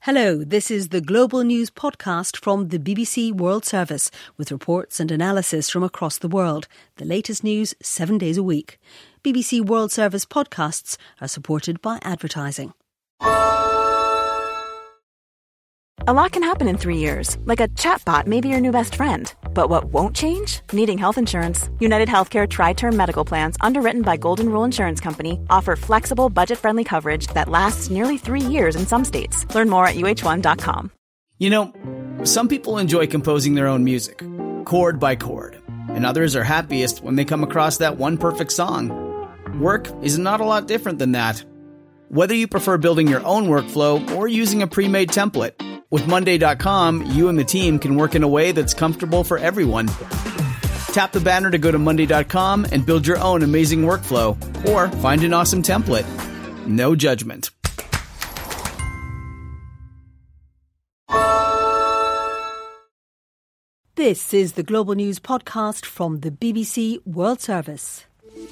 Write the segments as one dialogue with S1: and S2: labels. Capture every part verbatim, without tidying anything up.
S1: Hello, this is the Global News podcast from the B B C World Service with reports and analysis from across the world. The latest news seven days a week. B B C World Service podcasts are supported by advertising.
S2: A lot can happen in three years, like a chatbot may be your new best friend. But what won't change? Needing health insurance. United Healthcare Tri-Term Medical Plans, underwritten by Golden Rule Insurance Company, offer flexible, budget-friendly coverage that lasts nearly three years in some states. Learn more at U H one dot com.
S3: You know, some people enjoy composing their own music, chord by chord, and others are happiest when they come across that one perfect song. Work is not a lot different than that. Whether you prefer building your own workflow or using a pre-made template, with Monday dot com, you and the team can work in a way that's comfortable for everyone. Tap the banner to go to Monday dot com and build your own amazing workflow, or find an awesome template. No judgment.
S1: This is the Global News podcast from the B B C World Service.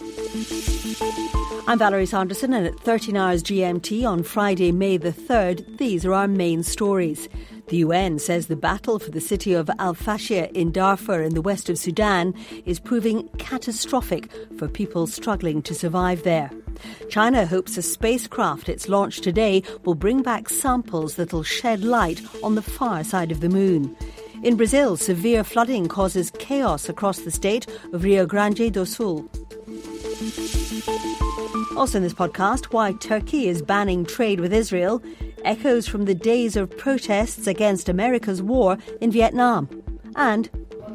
S1: I'm Valerie Sanderson, and at thirteen hours G M T on Friday, May the third, these are our main stories. The U N says the battle for the city of Al-Fashir in Darfur in the west of Sudan is proving catastrophic for people struggling to survive there. China hopes a spacecraft it's launched today will bring back samples that'll shed light on the far side of the moon. In Brazil, severe flooding causes chaos across the state of Rio Grande do Sul. Also in this podcast, why Turkey is banning trade with Israel, echoes from the days of protests against America's war in Vietnam, and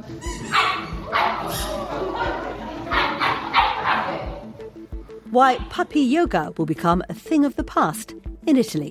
S1: why puppy yoga will become a thing of the past in Italy.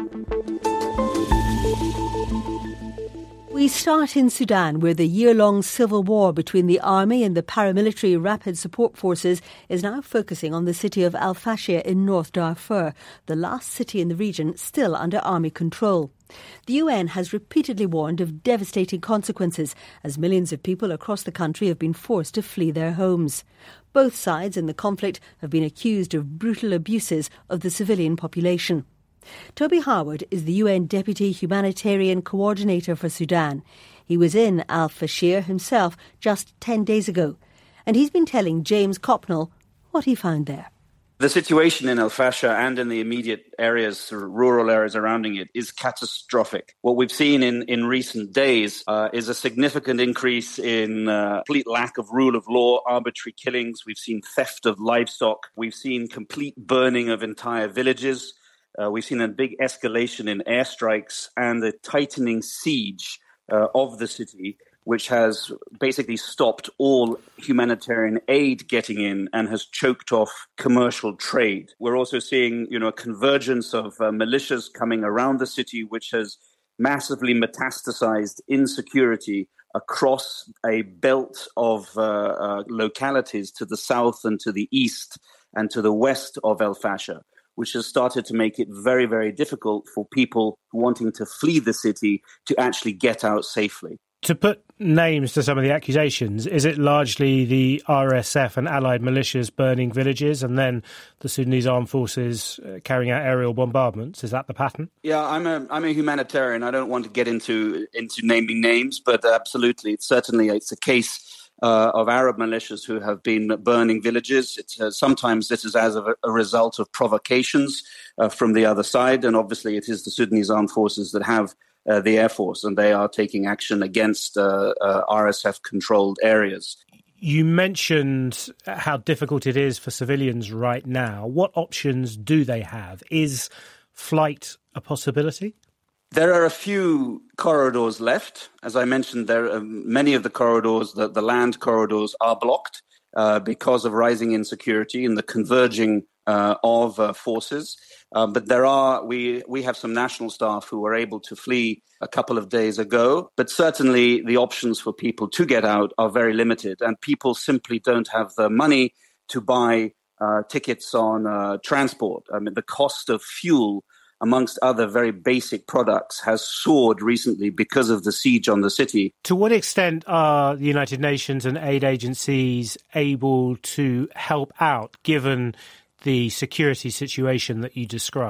S1: We start in Sudan, where the year-long civil war between the army and the paramilitary rapid support forces is now focusing on the city of Al-Fashir in North Darfur, the last city in the region still under army control. The U N has repeatedly warned of devastating consequences as millions of people across the country have been forced to flee their homes. Both sides in the conflict have been accused of brutal abuses of the civilian population. Toby Harwood is the U N Deputy Humanitarian Coordinator for Sudan. He was in Al-Fashir himself just ten days ago, and he's been telling James Copnell what he found there.
S4: The situation in Al-Fashir and in the immediate areas, rural areas surrounding it, is catastrophic. What we've seen in, in recent days uh, is a significant increase in uh, complete lack of rule of law, arbitrary killings. We've seen theft of livestock. We've seen complete burning of entire villages. Uh, we've seen a big escalation in airstrikes and a tightening siege uh, of the city, which has basically stopped all humanitarian aid getting in and has choked off commercial trade. We're also seeing, you know, a convergence of uh, militias coming around the city, which has massively metastasized insecurity across a belt of uh, uh, localities to the south and to the east and to the west of Al-Fashir, which has started to make it very, very difficult for people wanting to flee the city to actually get out safely.
S5: To put names to some of the accusations, is it largely the R S F and allied militias burning villages and then the Sudanese armed forces uh, carrying out aerial bombardments? Is that the pattern?
S4: Yeah, I'm a I'm a humanitarian. I don't want to get into into naming names, but absolutely, it's certainly it's a case Uh, of Arab militias who have been burning villages. It's, uh, sometimes this is as a, a result of provocations uh, from the other side, and obviously it is the Sudanese armed forces that have uh, the air force, and they are taking action against uh, uh, R S F-controlled areas.
S5: You mentioned how difficult it is for civilians right now. What options do they have? Is flight a possibility?
S4: There are a few corridors left. As I mentioned, there are many of the corridors, the, the land corridors, are blocked uh, because of rising insecurity and the converging uh, of uh, forces. Uh, but there are we we have some national staff who were able to flee a couple of days ago. But certainly the options for people to get out are very limited, and people simply don't have the money to buy uh, tickets on uh, transport. I mean, the cost of fuel, amongst other very basic products, has soared recently because of the siege on the city.
S5: To what extent are the United Nations and aid agencies able to help out, given the security situation that you describe?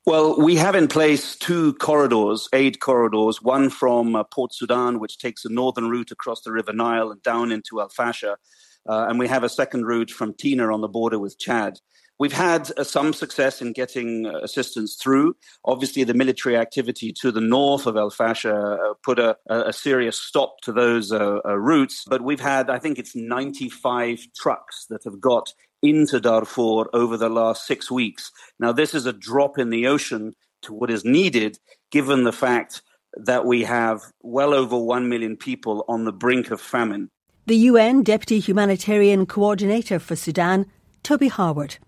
S4: Well, we have in place two corridors, aid corridors, one from uh, Port Sudan, which takes a northern route across the River Nile and down into Al Fasher. Uh, and we have a second route from Tina on the border with Chad. We've had uh, some success in getting uh, assistance through. Obviously, the military activity to the north of Al Fasher uh, put a, a serious stop to those uh, uh, routes. But we've had, I think it's ninety-five trucks that have got into Darfur over the last six weeks. Now, this is a drop in the ocean to what is needed, given the fact that we have well over one million people on the brink of famine.
S1: The U N Deputy Humanitarian Coordinator for Sudan, Toby Harward.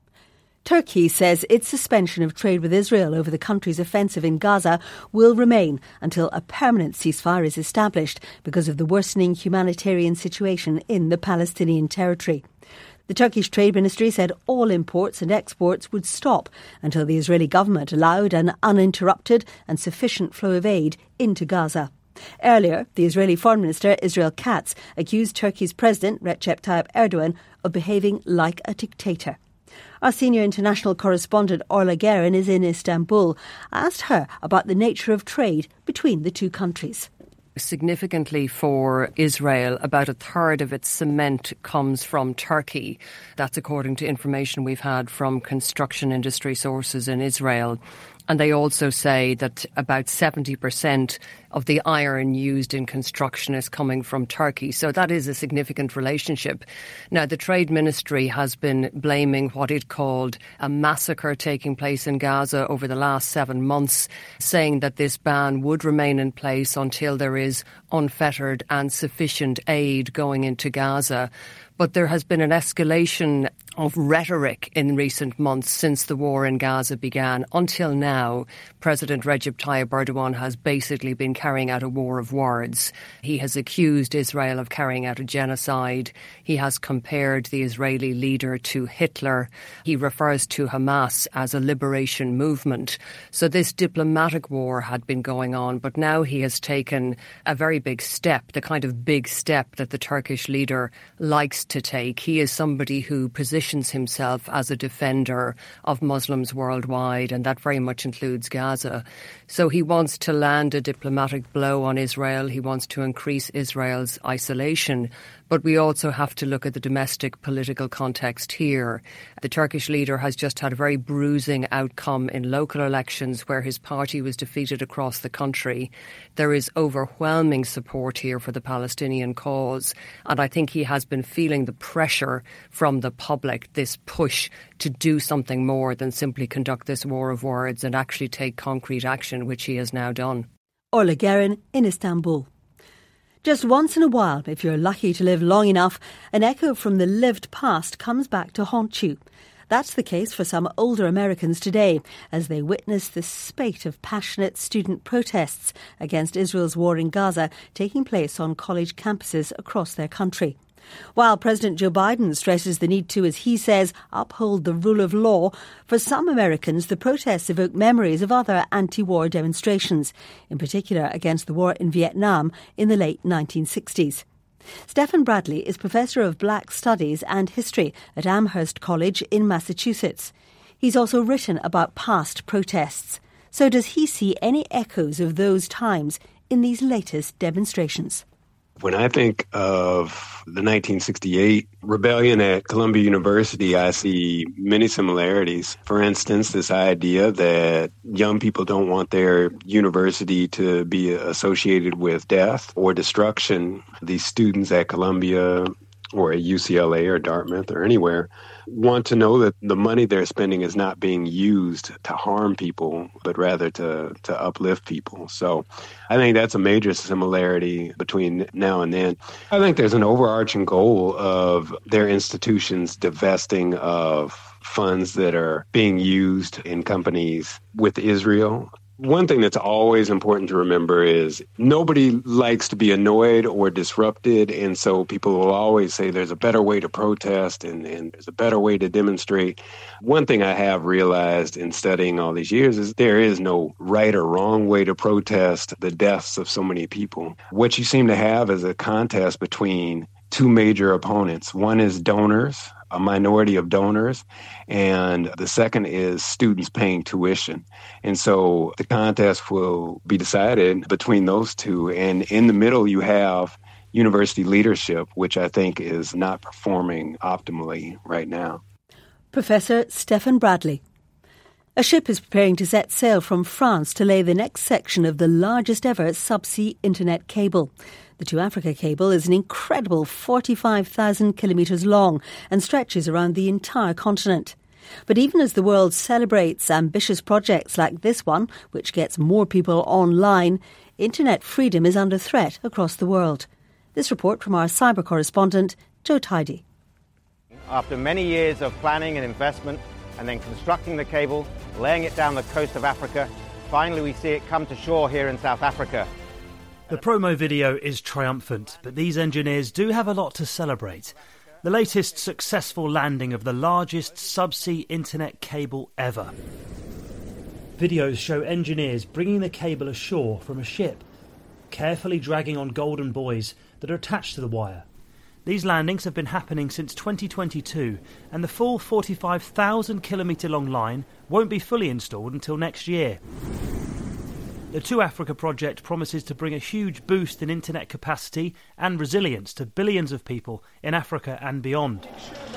S1: Turkey says its suspension of trade with Israel over the country's offensive in Gaza will remain until a permanent ceasefire is established because of the worsening humanitarian situation in the Palestinian territory. The Turkish Trade Ministry said all imports and exports would stop until the Israeli government allowed an uninterrupted and sufficient flow of aid into Gaza. Earlier, the Israeli Foreign Minister Israel Katz accused Turkey's President Recep Tayyip Erdogan of behaving like a dictator. Our senior international correspondent Orla Guerin is in Istanbul. I asked her about the nature of trade between the two countries.
S6: Significantly for Israel, about a third of its cement comes from Turkey. That's according to information we've had from construction industry sources in Israel. And they also say that about seventy percent of the iron used in construction is coming from Turkey. So that is a significant relationship. Now, the Trade Ministry has been blaming what it called a massacre taking place in Gaza over the last seven months, saying that this ban would remain in place until there is unfettered and sufficient aid going into Gaza. But there has been an escalation of rhetoric in recent months since the war in Gaza began. Until now, President Recep Tayyip Erdogan has basically been carrying out a war of words. He has accused Israel of carrying out a genocide. He has compared the Israeli leader to Hitler. He refers to Hamas as a liberation movement. So this diplomatic war had been going on, but now he has taken a very big step, the kind of big step that the Turkish leader likes to take. He is somebody who positions himself as a defender of Muslims worldwide, and that very much includes Gaza. So he wants to land a diplomatic blow on Israel. He wants to increase Israel's isolation. But we also have to look at the domestic political context here. The Turkish leader has just had a very bruising outcome in local elections where his party was defeated across the country. There is overwhelming support here for the Palestinian cause. And I think he has been feeling the pressure from the public, this push to do something more than simply conduct this war of words and actually take concrete action, which he has now done.
S1: Orla Guerin in Istanbul. Just once in a while, if you're lucky to live long enough, an echo from the lived past comes back to haunt you. That's the case for some older Americans today, as they witness the spate of passionate student protests against Israel's war in Gaza taking place on college campuses across their country. While President Joe Biden stresses the need to, as he says, uphold the rule of law, for some Americans the protests evoke memories of other anti-war demonstrations, in particular against the war in Vietnam in the late nineteen sixties. Stephen Bradley is Professor of Black Studies and History at Amherst College in Massachusetts. He's also written about past protests. So does he see any echoes of those times in these latest demonstrations?
S7: When I think of the nineteen sixty-eight rebellion at Columbia University, I see many similarities. For instance, this idea that young people don't want their university to be associated with death or destruction. These students at Columbia or at U C L A or Dartmouth or anywhere want to know that the money they're spending is not being used to harm people, but rather to, to uplift people. So I think that's a major similarity between now and then. I think there's an overarching goal of their institutions divesting of funds that are being used in companies with Israel. One thing that's always important to remember is nobody likes to be annoyed or disrupted, and so people will always say there's a better way to protest and, and there's a better way to demonstrate. One thing I have realized in studying all these years is there is no right or wrong way to protest the deaths of so many people. What you seem to have is a contest between two major opponents. One is donors a minority of donors, and the second is students paying tuition. And so the contest will be decided between those two. And in the middle, you have university leadership, which I think is not performing optimally right now. Professor
S1: Stephen Bradley. A ship is preparing to set sail from France to lay the next section of the largest ever subsea internet cable. The Two Africa cable is an incredible forty-five thousand kilometres long and stretches around the entire continent. But even as the world celebrates ambitious projects like this one, which gets more people online, internet freedom is under threat across the world. This report from our cyber correspondent, Joe Tidy.
S8: After many years of planning and investment, and then constructing the cable, laying it down the coast of Africa, finally we see it come to shore here in South Africa.
S9: The promo video is triumphant, but these engineers do have a lot to celebrate. The latest successful landing of the largest subsea internet cable ever. Videos show engineers bringing the cable ashore from a ship, carefully dragging on golden buoys that are attached to the wire. These landings have been happening since twenty twenty-two, and the full forty-five thousand kilometre long line won't be fully installed until next year. The Two Africa project promises to bring a huge boost in internet capacity and resilience to billions of people in Africa and beyond.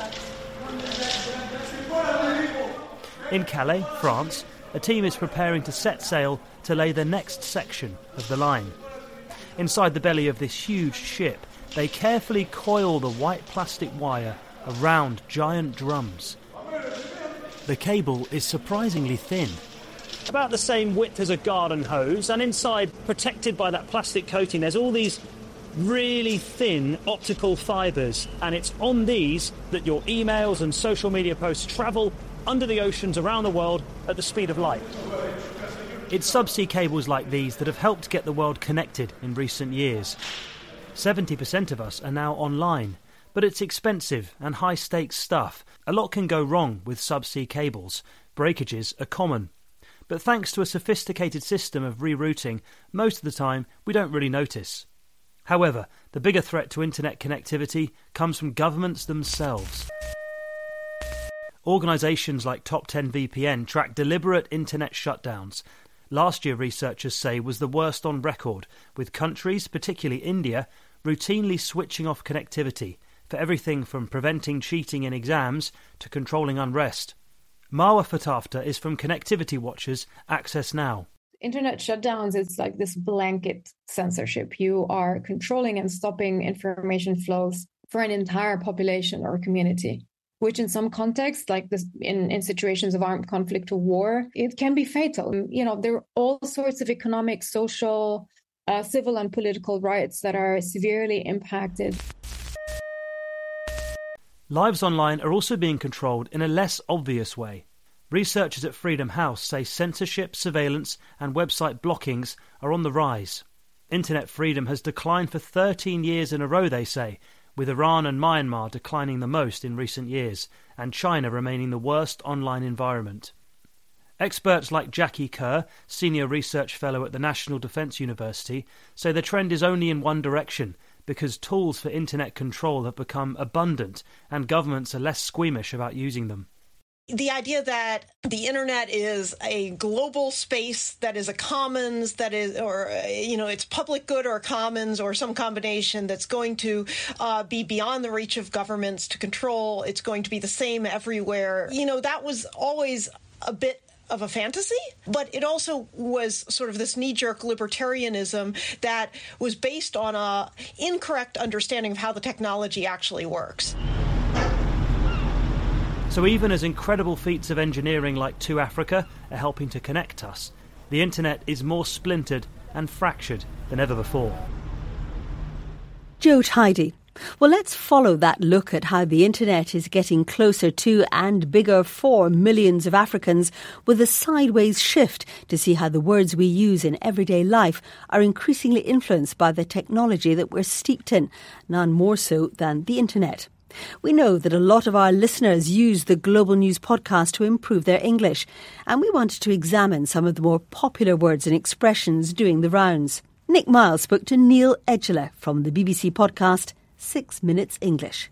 S9: In Calais, France, a team is preparing to set sail to lay the next section of the line. Inside the belly of this huge ship, they carefully coil the white plastic wire around giant drums. The cable is surprisingly thin. About the same width as a garden hose, and inside, protected by that plastic coating, there's all these really thin optical fibres, and it's on these that your emails and social media posts travel under the oceans around the world at the speed of light. It's subsea cables like these that have helped get the world connected in recent years. seventy percent of us are now online, but it's expensive and high-stakes stuff. A lot can go wrong with subsea cables. Breakages are common. But thanks to a sophisticated system of rerouting, most of the time we don't really notice. However, the bigger threat to internet connectivity comes from governments themselves. Organisations like Top ten V P N track deliberate internet shutdowns. Last year, researchers say, was the worst on record, with countries, particularly India, routinely switching off connectivity for everything from preventing cheating in exams to controlling unrest. Marwa Fatafta is from Connectivity Watch's Access Now.
S10: Internet shutdowns, it's like this blanket censorship. You are controlling and stopping information flows for an entire population or community, which in some contexts, like this, in, in situations of armed conflict or war, it can be fatal. You know, there are all sorts of economic, social, uh, civil and political rights that are severely impacted.
S9: Lives online are also being controlled in a less obvious way. Researchers at Freedom House say censorship, surveillance and website blockings are on the rise. Internet freedom has declined for thirteen years in a row, they say, with Iran and Myanmar declining the most in recent years, and China remaining the worst online environment. Experts like Jackie Kerr, Senior Research Fellow at the National Defence University, say the trend is only in one direction, because tools for internet control have become abundant and governments are less squeamish about using them.
S11: The idea that the internet is a global space that is a commons, that is, or, you know, it's public good or commons or some combination that's going to uh, be beyond the reach of governments to control. It's going to be the same everywhere. You know, that was always a bit of a fantasy, but it also was sort of this knee-jerk libertarianism that was based on a incorrect understanding of how the technology actually works.
S9: So even as incredible feats of engineering like Two Africa are helping to connect us, the internet is more splintered and fractured than ever before.
S1: Joe Tidy. Well, let's follow that look at how the internet is getting closer to and bigger for millions of Africans with a sideways shift to see how the words we use in everyday life are increasingly influenced by the technology that we're steeped in, none more so than the internet. We know that a lot of our listeners use the Global News podcast to improve their English, and we wanted to examine some of the more popular words and expressions doing the rounds. Nick Miles spoke to Neil Edgeler from the B B C podcast Six Minutes English.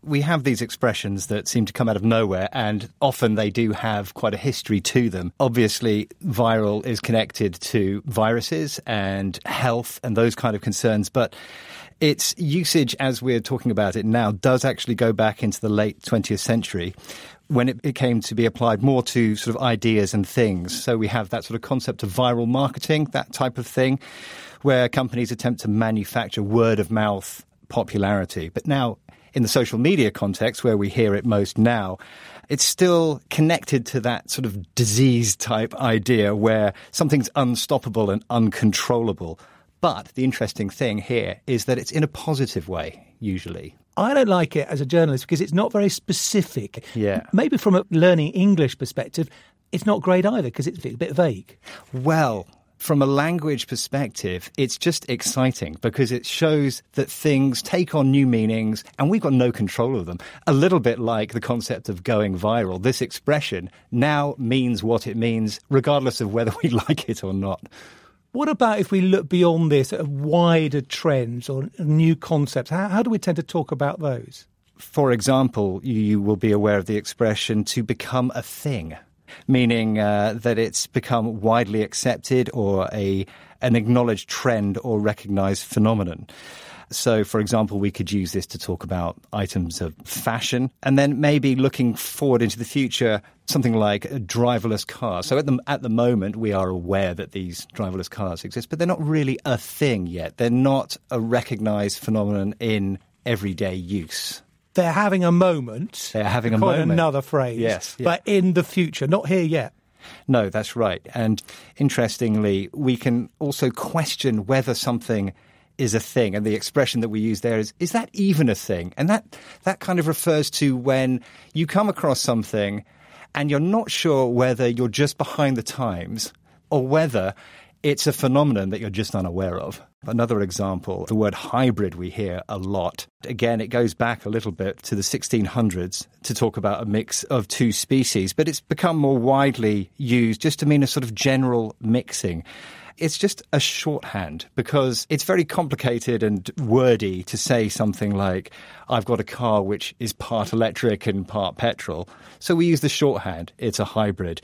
S12: We have these expressions that seem to come out of nowhere, and often they do have quite a history to them. Obviously, viral is connected to viruses and health and those kind of concerns, but its usage, as we're talking about it now, does actually go back into the late twentieth century, when it became to be applied more to sort of ideas and things. So we have that sort of concept of viral marketing, that type of thing, where companies attempt to manufacture word-of-mouth popularity. But now, in the social media context, where we hear it most now, it's still connected to that sort of disease-type idea where something's unstoppable and uncontrollable. But the interesting thing here is that it's in a positive way, usually.
S13: I don't like it as a journalist because it's not very specific.
S12: Yeah.
S13: Maybe from a learning English perspective, it's not great either because it's a bit vague.
S12: Well, from a language perspective, it's just exciting because it shows that things take on new meanings and we've got no control of them. A little bit like the concept of going viral. This expression now means what it means, regardless of whether we like it or not.
S13: What about if we look beyond this at wider trends or new concepts? How, how do we tend to talk about those?
S12: For example, you will be aware of the expression to become a thing, meaning uh, that it's become widely accepted or a an acknowledged trend or recognised phenomenon. So, for example, we could use this to talk about items of fashion and then maybe looking forward into the future, something like a driverless car. So at the, at the moment, we are aware that these driverless cars exist, but they're not really a thing yet. They're not a recognised phenomenon in everyday use.
S13: They're having a moment.
S12: They're having a moment.
S13: Another phrase.
S12: Yes. Yeah.
S13: But in the future, not here yet.
S12: No, that's right. And interestingly, we can also question whether something is a thing. And the expression that we use there is, is that even a thing? And that, that kind of refers to when you come across something and you're not sure whether you're just behind the times or whether it's a phenomenon that you're just unaware of. Another example, the word hybrid we hear a lot. Again, it goes back a little bit to the sixteen hundreds to talk about a mix of two species, but it's become more widely used just to mean a sort of general mixing. It's just a shorthand because it's very complicated and wordy to say something like, I've got a car which is part electric and part petrol. So we use the shorthand, it's a hybrid.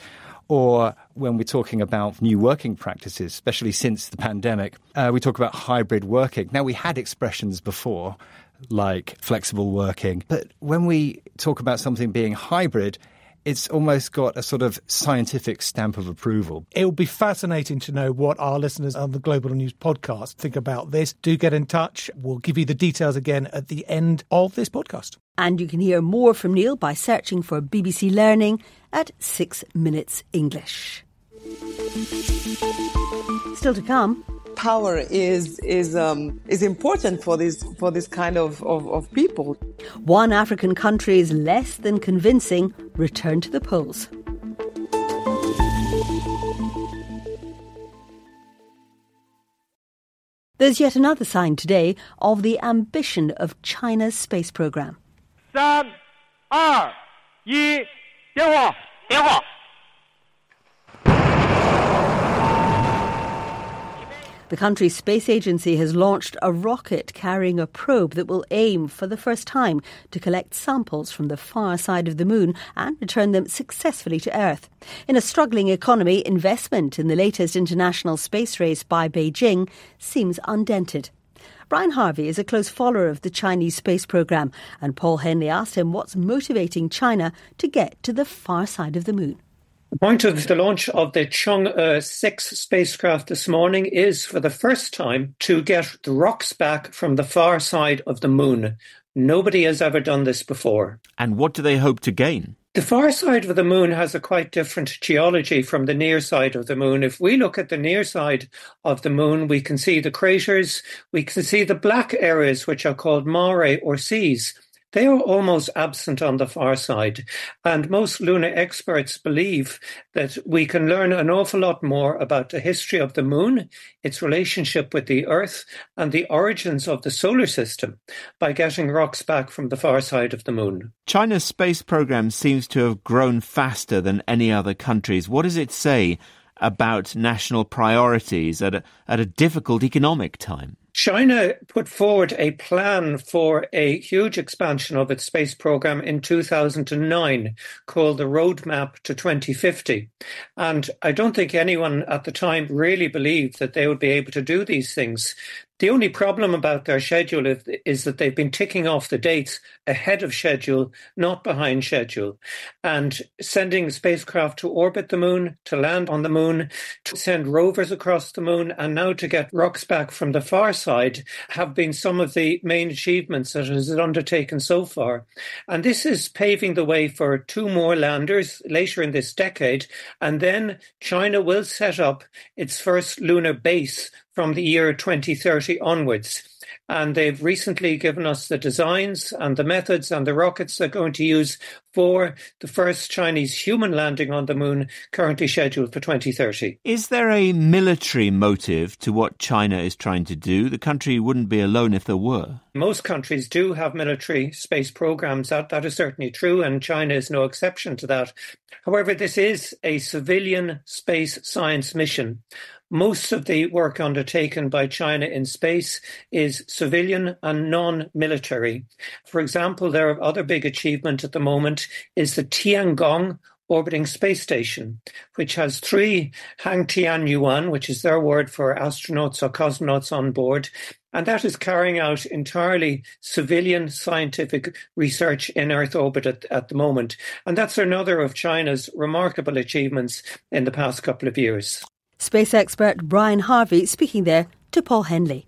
S12: Or when we're talking about new working practices, especially since the pandemic, uh, we talk about hybrid working. Now, we had expressions before like flexible working, but when we talk about something being hybrid, it's almost got a sort of scientific stamp of approval.
S13: It will be fascinating to know what our listeners on the Global News podcast think about this. Do get in touch. We'll give you the details again at the end of this podcast.
S1: And you can hear more from Neil by searching for B B C Learning at Six Minutes English. Still to come.
S14: Power is is um, is important for this for this kind of, of, of people.
S1: One African country is less than convincing. Return to the polls. There's yet another sign today of the ambition of China's space program.
S15: three, two, one, 点火，点火。
S1: The country's space agency has launched a rocket carrying a probe that will aim for the first time to collect samples from the far side of the moon and return them successfully to Earth. In a struggling economy, investment in the latest international space race by Beijing seems undented. Brian Harvey is a close follower of the Chinese space program, and Paul Henley asked him what's motivating China to get to the far side of the moon.
S16: The point of the launch of the Chang'e six spacecraft this morning is, for the first time, to get the rocks back from the far side of the moon. Nobody has ever done this before.
S17: And what do they hope to gain?
S16: The far side of the moon has a quite different geology from the near side of the moon. If we look at the near side of the moon, we can see the craters, we can see the black areas, which are called mare or seas. They are almost absent on the far side, and most lunar experts believe that we can learn an awful lot more about the history of the moon, its relationship with the Earth, and the origins of the solar system by getting rocks back from the far side of the moon.
S17: China's space program seems to have grown faster than any other country's. What does it say about national priorities at a, at a difficult economic time?
S16: China put forward a plan for a huge expansion of its space program in two thousand nine called the Roadmap to twenty fifty. And I don't think anyone at the time really believed that they would be able to do these things. The only problem about their schedule is, is that they've been ticking off the dates ahead of schedule, not behind schedule. And sending spacecraft to orbit the moon, to land on the moon, to send rovers across the moon, and now to get rocks back from the far side have been some of the main achievements that it has undertaken so far. And this is paving the way for two more landers later in this decade. And then China will set up its first lunar base from the year twenty thirty onwards. And they've recently given us the designs and the methods and the rockets they're going to use for the first Chinese human landing on the moon, currently scheduled for twenty thirty.
S17: Is there a military motive to what China is trying to do? The country wouldn't be alone if there were.
S16: Most countries do have military space programs. That, that is certainly true, and China is no exception to that. However, this is a civilian space science mission. Most of the work undertaken by China in space is civilian and non-military. For example, their other big achievement at the moment is the Tiangong orbiting space station, which has three Hang Tianyuan, which is their word for astronauts or cosmonauts on board, and that is carrying out entirely civilian scientific research in Earth orbit at, at the moment. And that's another of China's remarkable achievements in the past couple of years.
S1: Space expert Brian Harvey speaking there to Paul Henley.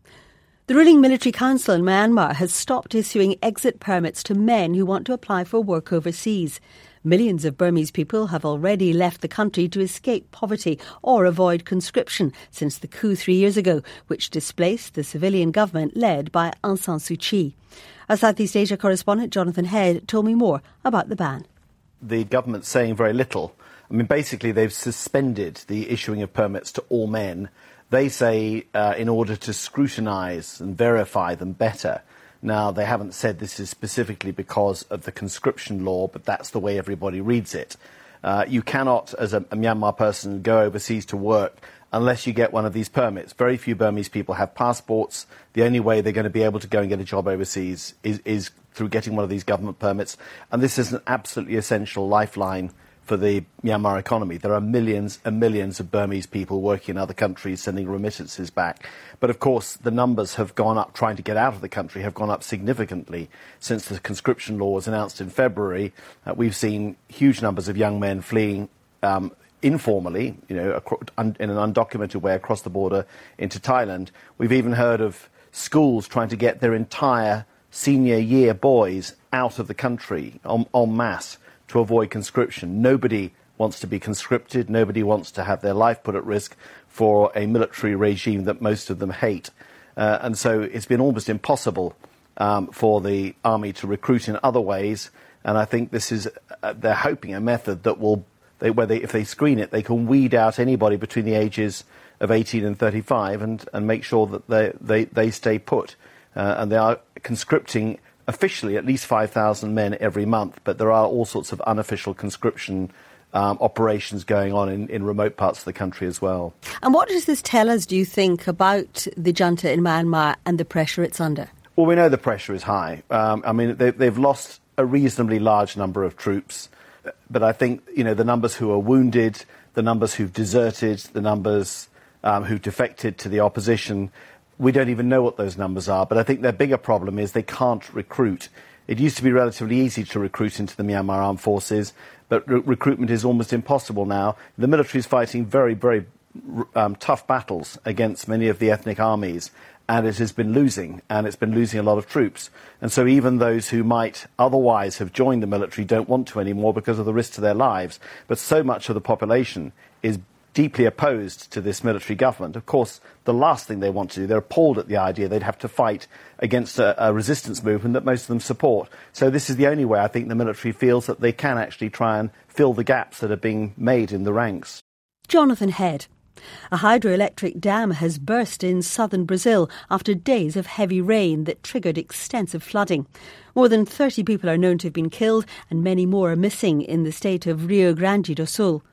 S1: The ruling military council in Myanmar has stopped issuing exit permits to men who want to apply for work overseas. Millions of Burmese people have already left the country to escape poverty or avoid conscription since the coup three years ago, which displaced the civilian government led by Aung San Suu Kyi. Our Southeast Asia correspondent Jonathan Head told me more about the ban.
S18: The government's saying very little. I mean, basically, they've suspended the issuing of permits to all men. They say uh, in order to scrutinise and verify them better. Now, they haven't said this is specifically because of the conscription law, but that's the way everybody reads it. Uh, you cannot, as a, a Myanmar person, go overseas to work unless you get one of these permits. Very few Burmese people have passports. The only way they're going to be able to go and get a job overseas is, is through getting one of these government permits. And this is an absolutely essential lifeline for the Myanmar economy. There are millions and millions of Burmese people working in other countries, sending remittances back. But of course, the numbers have gone up, trying to get out of the country, have gone up significantly since the conscription law was announced in February. Uh, we've seen huge numbers of young men fleeing um, informally, you know, in an undocumented way across the border into Thailand. We've even heard of schools trying to get their entire senior year boys out of the country en, en masse to avoid conscription. Nobody wants to be conscripted. Nobody wants to have their life put at risk for a military regime that most of them hate. Uh, and so it's been almost impossible um, for the army to recruit in other ways. And I think this is, uh, they're hoping a method that will, they, where they, if they screen it, they can weed out anybody between the ages of eighteen and thirty-five and, and make sure that they, they, they stay put. Uh, and they are conscripting officially at least five thousand men every month, but there are all sorts of unofficial conscription um, operations going on in, in remote parts of the country as well.
S1: And what does this tell us, do you think, about the junta in Myanmar and the pressure it's under?
S18: Well, we know the pressure is high. Um, I mean, they, they've lost a reasonably large number of troops, but I think, you know, the numbers who are wounded, the numbers who've deserted, the numbers um, who've defected to the opposition, we don't even know what those numbers are, but I think their bigger problem is they can't recruit. It used to be relatively easy to recruit into the Myanmar Armed Forces, but re- recruitment is almost impossible now. The military is fighting very, very um, tough battles against many of the ethnic armies, and it has been losing, and it's been losing a lot of troops. And so even those who might otherwise have joined the military don't want to anymore because of the risk to their lives. But so much of the population is deeply opposed to this military government. Of course, the last thing they want to do, they're appalled at the idea they'd have to fight against a, a resistance movement that most of them support. So this is the only way I think the military feels that they can actually try and fill the gaps that are being made in the ranks.
S1: Jonathan Head. A hydroelectric dam has burst in southern Brazil after days of heavy rain that triggered extensive flooding. More than thirty people are known to have been killed and many more are missing in the state of Rio Grande do Sul.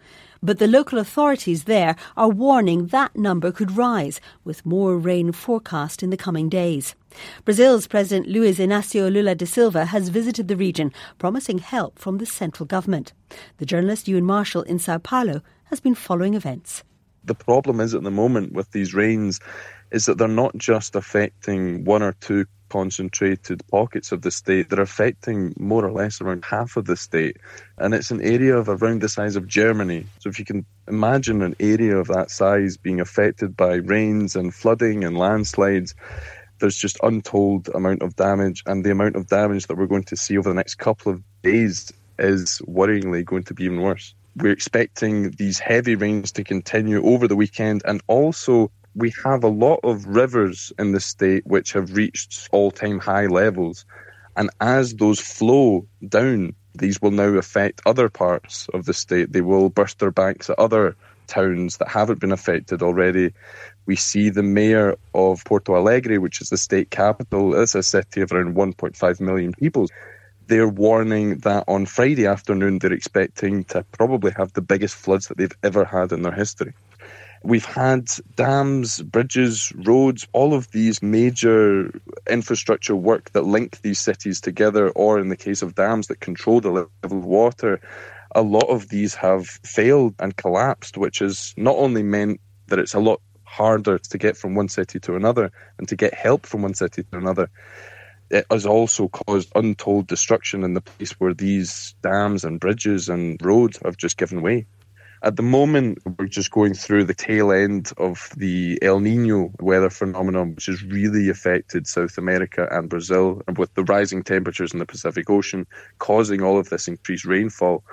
S1: But the local authorities there are warning that number could rise, with more rain forecast in the coming days. Brazil's President Luiz Inácio Lula da Silva has visited the region, promising help from the central government. The journalist Ewan Marshall in Sao Paulo has been following events.
S19: The problem is at the moment with these rains is that they're not just affecting one or two concentrated pockets of the state, they're affecting more or less around half of the state. And it's an area of around the size of Germany. So if you can imagine an area of that size being affected by rains and flooding and landslides, there's just untold amount of damage, and the amount of damage that we're going to see over the next couple of days is worryingly going to be even worse. We're expecting these heavy rains to continue over the weekend, and also we have a lot of rivers in the state which have reached all-time high levels. And as those flow down, these will now affect other parts of the state. They will burst their banks at other towns that haven't been affected already. We see the mayor of Porto Alegre, which is the state capital. It's a city of around one point five million people. They're warning that on Friday afternoon they're expecting to probably have the biggest floods that they've ever had in their history. We've had dams, bridges, roads, all of these major infrastructure work that link these cities together, or in the case of dams that control the level of water, a lot of these have failed and collapsed, which has not only meant that it's a lot harder to get from one city to another and to get help from one city to another. It has also caused untold destruction in the place where these dams and bridges and roads have just given way. At the moment, we're just going through the tail end of the El Niño weather phenomenon, which has really affected South America and Brazil, and with the rising temperatures in the Pacific Ocean causing all of this increased rainfall.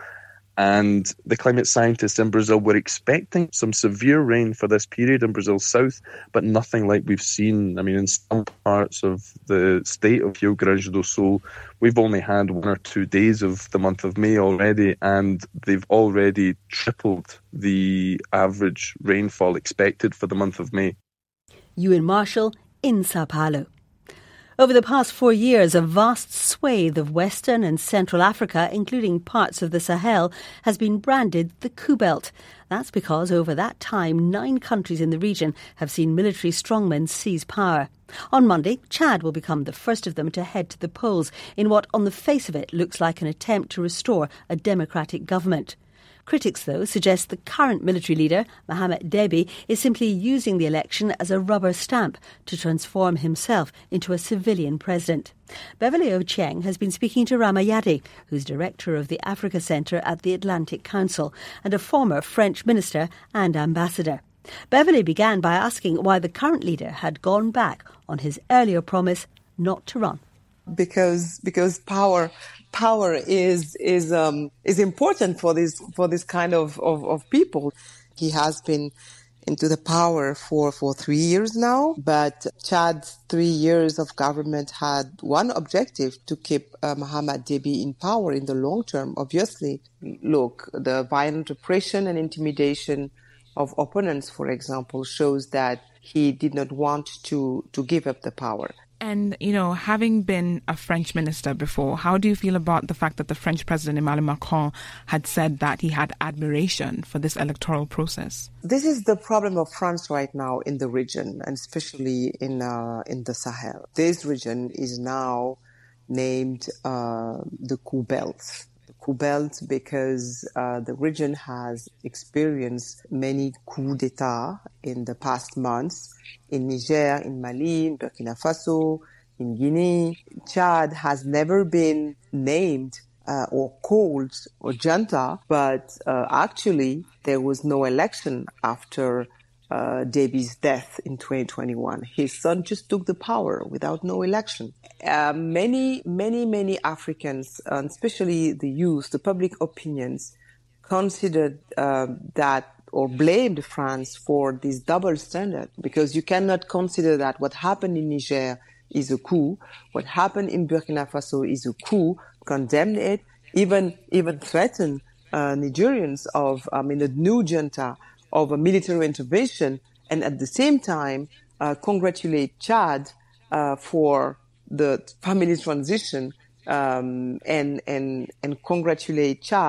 S19: And the climate scientists in Brazil were expecting some severe rain for this period in Brazil's south, but nothing like we've seen. I mean, in some parts of the state of Rio Grande do Sul, we've only had one or two days of the month of May already, and they've already tripled the average rainfall expected for the month of May.
S1: Ewan Marshall in Sao Paulo. Over the past four years, a vast swathe of Western and Central Africa, including parts of the Sahel, has been branded the Coup Belt. That's because over that time, nine countries in the region have seen military strongmen seize power. On Monday, Chad will become the first of them to head to the polls in what, on the face of it, looks like an attempt to restore a democratic government. Critics, though, suggest the current military leader, Mohamed Deby, is simply using the election as a rubber stamp to transform himself into a civilian president. Beverly Ochieng has been speaking to Rama Yadi, who's director of the Africa Centre at the Atlantic Council and a former French minister and ambassador. Beverly began by asking why the current leader had gone back on his earlier promise not to run.
S14: Because because power power is is um is important for this for this kind of, of, of people. He has been into the power for, for three years now, but Chad's three years of government had one objective: to keep uh, Mohamed Deby in power in the long term. Obviously, look, the violent repression and intimidation of opponents, for example, shows that he did not want to to give up the power.
S20: And, you know, having been a French minister before, how do you feel about the fact that the French president, Emmanuel Macron, had said that he had admiration for this electoral process?
S14: This is the problem of France right now in the region, and especially in uh, in the Sahel. This region is now named uh, the Coup Belt. The Coup Belt because uh, the region has experienced many coups d'etat in the past months. In Niger, in Mali, in Burkina Faso, in Guinea. Chad has never been named uh, or called or junta, but uh, actually there was no election after uh, Deby's death in twenty twenty-one. His son just took the power without no election. Uh, many, many, many Africans, uh, especially the youth, the public opinions, considered uh, that or blamed France for this double standard, because you cannot consider that what happened in Niger is a coup, what happened in Burkina Faso is a coup, condemn it, even even threaten uh, Nigerians of, I mean, a new junta, of a military intervention, and at the same time uh, congratulate Chad uh, for the family transition um, and and and congratulate Chad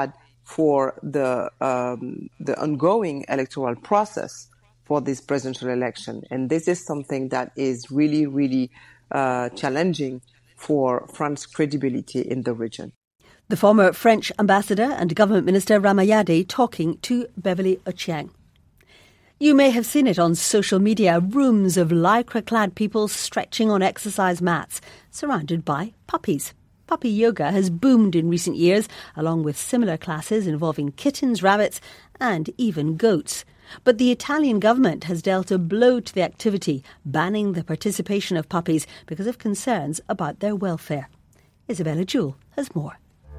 S14: for the um, the ongoing electoral process for this presidential election. And this is something that is really, really uh, challenging for France's credibility in the region.
S1: The former French ambassador and government minister Ramayade talking to Beverly Ochieng. You may have seen it on social media, rooms of lycra-clad people stretching on exercise mats, surrounded by puppies. Puppy yoga has boomed in recent years, along with similar classes involving kittens, rabbits and even goats. But the Italian government has dealt a blow to the activity, banning the participation of puppies because of concerns about their welfare. Isabella Jewell has more.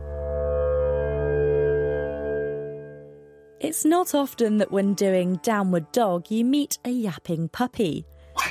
S21: It's not often that when doing downward dog you meet a yapping puppy.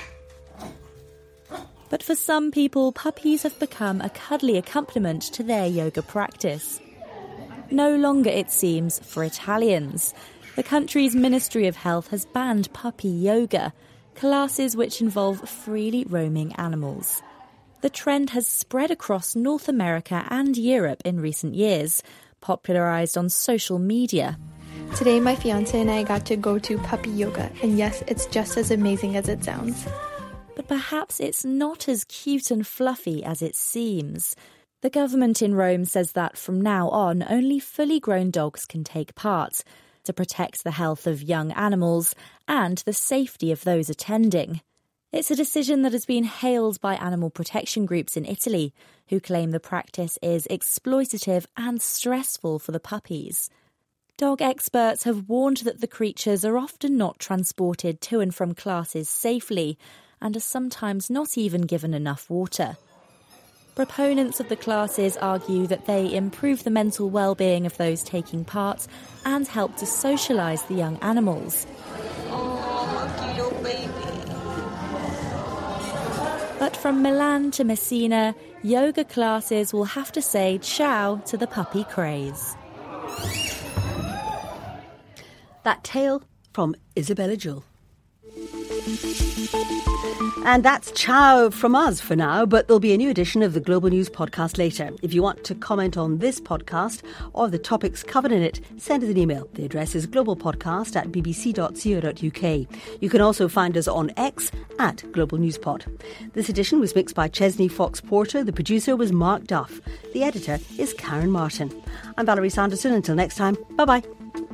S21: But for some people, puppies have become a cuddly accompaniment to their yoga practice. No longer, it seems, for Italians. The country's Ministry of Health has banned puppy yoga, classes which involve freely roaming animals. The trend has spread across North America and Europe in recent years, popularised on social media.
S22: Today, my fiancé and I got to go to puppy yoga, and yes, it's just as amazing as it sounds.
S21: But perhaps it's not as cute and fluffy as it seems. The government in Rome says that from now on, only fully grown dogs can take part, to protect the health of young animals and the safety of those attending. It's a decision that has been hailed by animal protection groups in Italy, who claim the practice is exploitative and stressful for the puppies. Dog experts have warned that the creatures are often not transported to and from classes safely and are sometimes not even given enough water. Proponents of the classes argue that they improve the mental well-being of those taking part and help to socialise the young animals.
S22: Oh, cute baby.
S21: But from Milan to Messina, yoga classes will have to say ciao to the puppy craze.
S1: That tale from Isabella Jewell. And that's ciao from us for now, but there'll be a new edition of the Global News podcast later. If you want to comment on this podcast or the topics covered in it, send us an email. The address is globalpodcast at bbc dot co dot uk. You can also find us on X at Global News Pod. This edition was mixed by Chesney Fox Porter. The producer was Mark Duff. The editor is Karen Martin. I'm Valerie Sanderson. Until next time, bye-bye.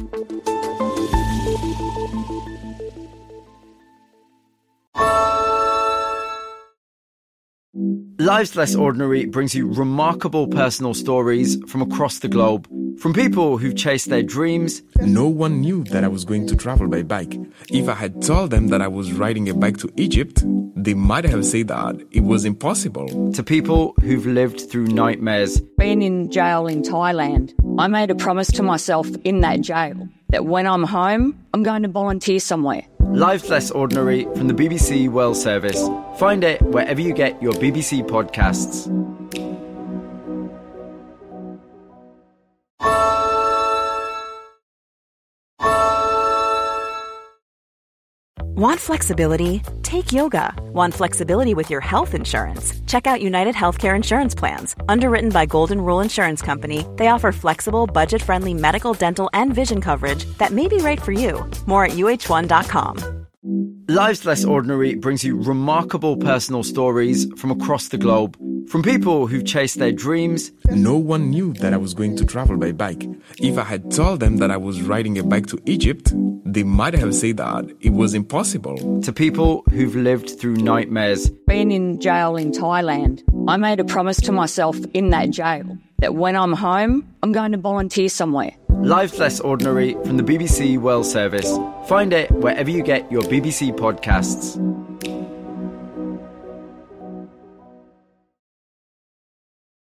S23: Lives Less Ordinary brings you remarkable personal stories from across the globe. From people who've chased their dreams.
S24: No one knew that I was going to travel by bike. If I had told them that I was riding a bike to Egypt, they might have said that it was impossible.
S23: To people who've lived through nightmares.
S25: Being in jail in Thailand, I made a promise to myself in that jail that when I'm home, I'm going to volunteer somewhere.
S23: Lives Less Ordinary from the B B C World Service. Find it wherever you get your B B C podcasts.
S2: Want flexibility? Take yoga. Want flexibility with your health insurance? Check out United Healthcare Insurance Plans. Underwritten by Golden Rule Insurance Company, they offer flexible, budget-friendly medical, dental, and vision coverage that may be right for you. More at U H one dot com.
S23: Lives Less Ordinary brings you remarkable personal stories from across the globe. From people who've chased their dreams.
S24: No one knew that I was going to travel by bike. If I had told them that I was riding a bike to Egypt, they might have said that it was impossible.
S23: To people who've lived through nightmares.
S25: Being in jail in Thailand, I made a promise to myself in that jail that when I'm home, I'm going to volunteer somewhere.
S23: Lives Less Ordinary from the B B C World Service. Find it wherever you get your B B C podcasts.